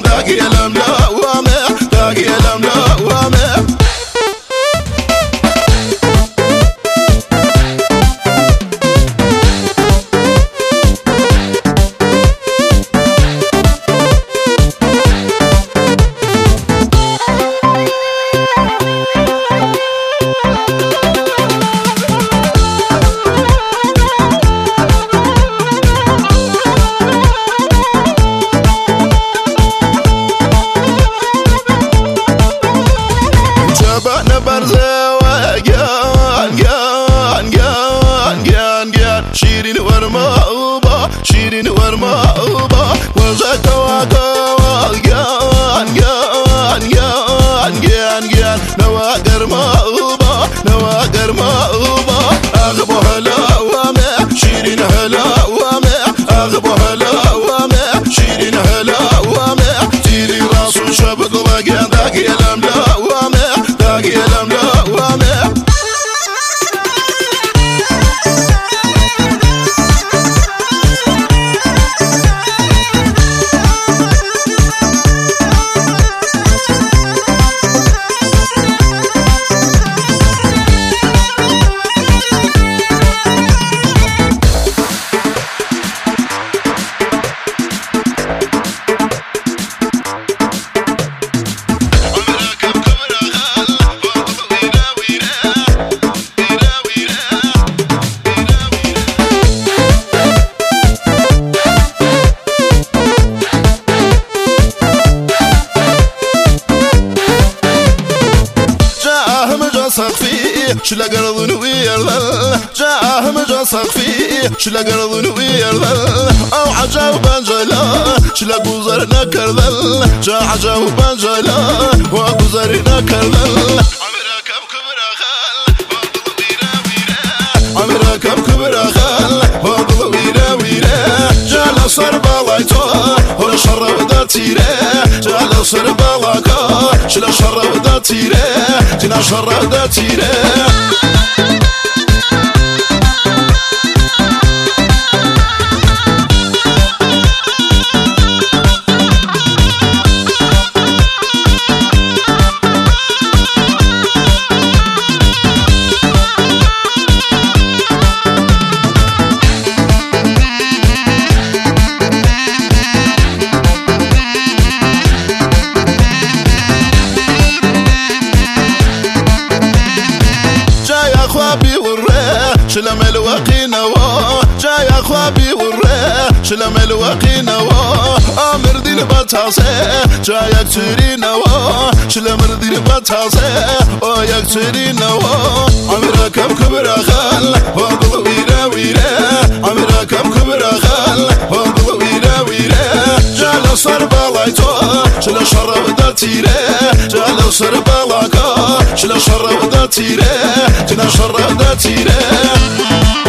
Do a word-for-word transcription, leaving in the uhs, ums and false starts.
داقي لم لا وامع داقي لم لا وامع شيرين ورماوبا شيرين ورماوبا وزكوا كوا جان جان جان جان جان نواقر ماوبا نواقر ماوبا أغبو هلا وامع شيرين هلا وامع أغبو هلا وامع شيرين هلا وامع تيري راسو شبك وقع داقي لم لا وامع داقي لم لا وامع صقفي شلا قرض نوير جاه مجا صقفي شلا قرض نوير او عجاوب بنجلا شلا قوزرنا كرذل جا عجاوب بنجلا وقوزرنا كرذل عمركب كبرا خال وقض ويرا ويرا عمركب كبرا خال وقض ويرا ويرا جالا صر بالايتو هو شرب دا تيرا جالا صر بالاكا شلا شرب دا تيرا تنا شرب دا تيرا شلم الوقي نوا جاي اخوابي ورا شلم الوقي نوا امر دين بتاسه جاي اكتري نوا شلم دين بتاسه او يكتري نوا امركم كبر خال وقل ويرا ويرا امركم كبر خال وقل ويرا ويرا جال صر بالايتو شل شرب دتيره جال صر بالاكا شل شرب دتيره تنا شرب دتيره